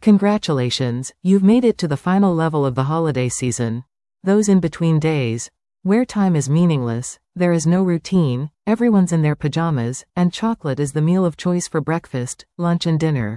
Congratulations, you've made it to the final level of the holiday season. Those in between days, where time is meaningless, there is no routine, everyone's in their pajamas, and chocolate is the meal of choice for breakfast, lunch and dinner.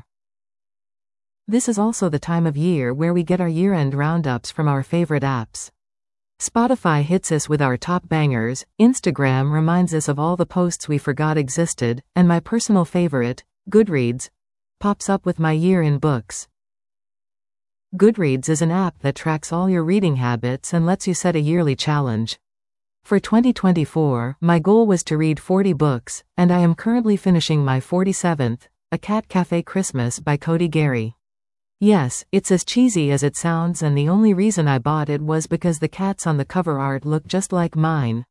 This is also the time of year where we get our year-end roundups from our favorite apps. Spotify hits us with our top bangers, Instagram reminds us of all the posts we forgot existed, and my personal favorite, Goodreads, pops up with my year in books. Goodreads is an app that tracks all your reading habits and lets you set a yearly challenge. For 2024, my goal was to read 40 books, and I am currently finishing my 47th, A Cat Cafe Christmas by Cody Gary. Yes, it's as cheesy as it sounds, and the only reason I bought it was because the cats on the cover art look just like mine.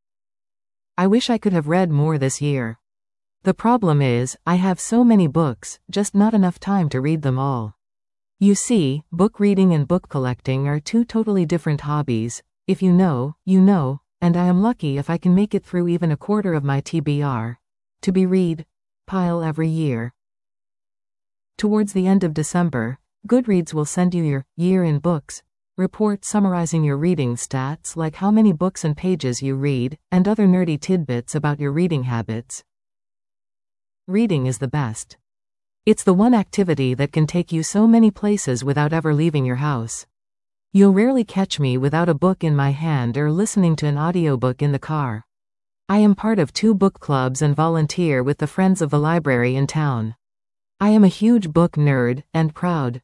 I wish I could have read more this year. The problem is, I have so many books, just not enough time to read them all. You see, book reading and book collecting are two totally different hobbies. If you know, you know, and I am lucky if I can make it through even a quarter of my TBR, to be read, pile every year. Towards the end of December, Goodreads will send you your Year in Books report summarizing your reading stats like how many books and pages you read, and other nerdy tidbits about your reading habits. Reading is the best. It's the one activity that can take you so many places without ever leaving your house. You'll rarely catch me without a book in my hand or listening to an audiobook in the car. I am part of 2 book clubs and volunteer with the Friends of the Library in town. I am a huge book nerd, and proud.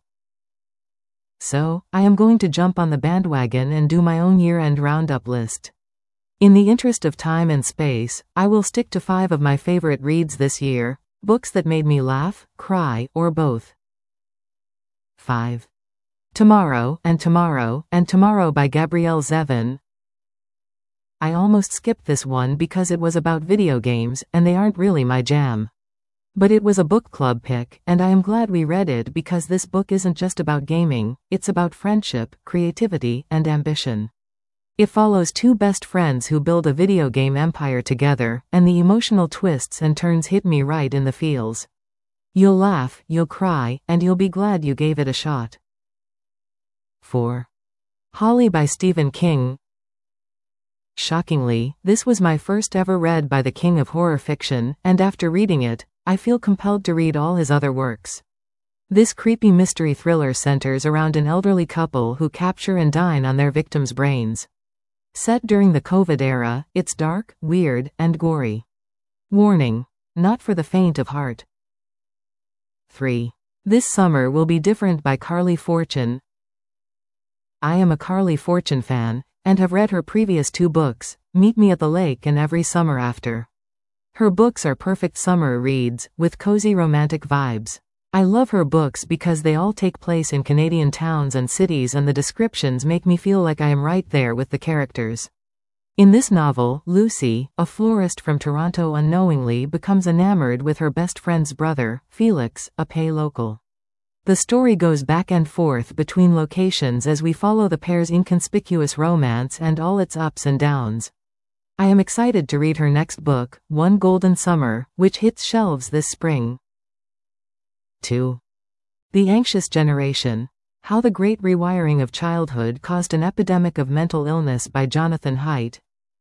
So, I am going to jump on the bandwagon and do my own year-end roundup list. In the interest of time and space, I will stick to 5 of my favorite reads this year, books that made me laugh, cry, or both. 5. Tomorrow, and Tomorrow, and Tomorrow by Gabrielle Zevin. I almost skipped this one because it was about video games, and they aren't really my jam. But it was a book club pick, and I am glad we read it because this book isn't just about gaming, it's about friendship, creativity, and ambition. It follows 2 best friends who build a video game empire together, and the emotional twists and turns hit me right in the feels. You'll laugh, you'll cry, and you'll be glad you gave it a shot. 4. Holly by Stephen King. Shockingly, this was my first ever read by the king of horror fiction, and after reading it, I feel compelled to read all his other works. This creepy mystery thriller centers around an elderly couple who capture and dine on their victims' brains. Set during the COVID era, it's dark, weird, and gory. Warning: not for the faint of heart. 3. This Summer Will Be Different by Carly Fortune. I am a Carly Fortune fan, and have read her previous 2 books, Meet Me at the Lake and Every Summer After. Her books are perfect summer reads, with cozy romantic vibes. I love her books because they all take place in Canadian towns and cities, and the descriptions make me feel like I am right there with the characters. In this novel, Lucy, a florist from Toronto, unknowingly becomes enamored with her best friend's brother, Felix, a pay local. The story goes back and forth between locations as we follow the pair's inconspicuous romance and all its ups and downs. I am excited to read her next book, One Golden Summer, which hits shelves this spring. 2. The Anxious Generation: How the Great Rewiring of Childhood Caused an Epidemic of Mental Illness by Jonathan Haidt.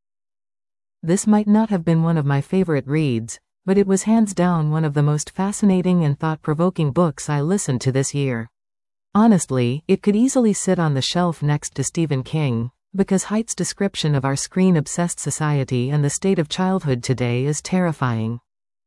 This might not have been one of my favorite reads, but it was hands down one of the most fascinating and thought-provoking books I listened to this year. Honestly, it could easily sit on the shelf next to Stephen King, because Haidt's description of our screen-obsessed society and the state of childhood today is terrifying.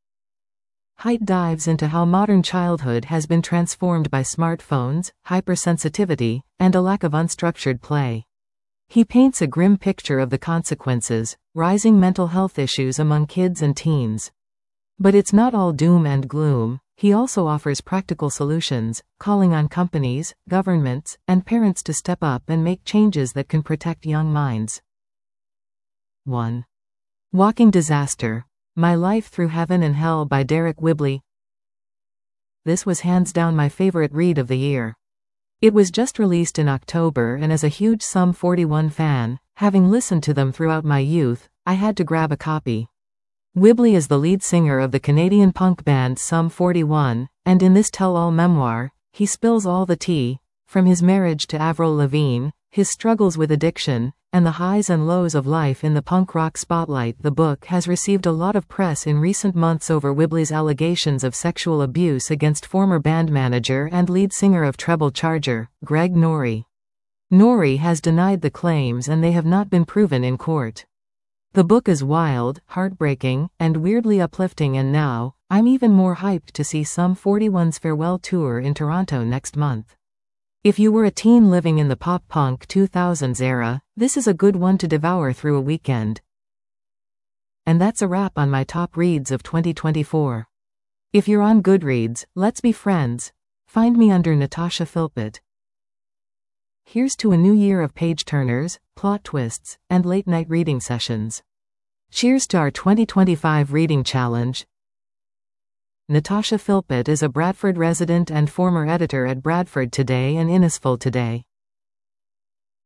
Haidt dives into how modern childhood has been transformed by smartphones, hypersensitivity, and a lack of unstructured play. He paints a grim picture of the consequences, rising mental health issues among kids and teens. But it's not all doom and gloom. He also offers practical solutions, calling on companies, governments, and parents to step up and make changes that can protect young minds. 1. Walking Disaster: My Life Through Heaven and Hell by Derek Whibley. This was hands down my favorite read of the year. It was just released in October, and as a huge Sum 41 fan, having listened to them throughout my youth, I had to grab a copy. Whibley is the lead singer of the Canadian punk band Sum 41, and in this tell-all memoir, He spills all the tea, from his marriage to Avril Lavigne, his struggles with addiction, and the highs and lows of life in the punk rock spotlight. The book has received a lot of press in recent months over Wibbley's allegations of sexual abuse against former band manager and lead singer of Treble Charger, Greg Norrie. Norrie has denied the claims and they have not been proven in court. The book is wild, heartbreaking, and weirdly uplifting, and now, I'm even more hyped to see Sum 41's farewell tour in Toronto next month. If you were a teen living in the pop-punk 2000s era, this is a good one to devour through a weekend. And that's a wrap on my top reads of 2024. If you're on Goodreads, let's be friends. Find me under Natasha Philpott. Here's to a new year of page-turners, plot twists, and late-night reading sessions. Cheers to our 2025 reading challenge. Natasha Philpott is a Bradford resident and former editor at Bradford Today and Innisfil Today.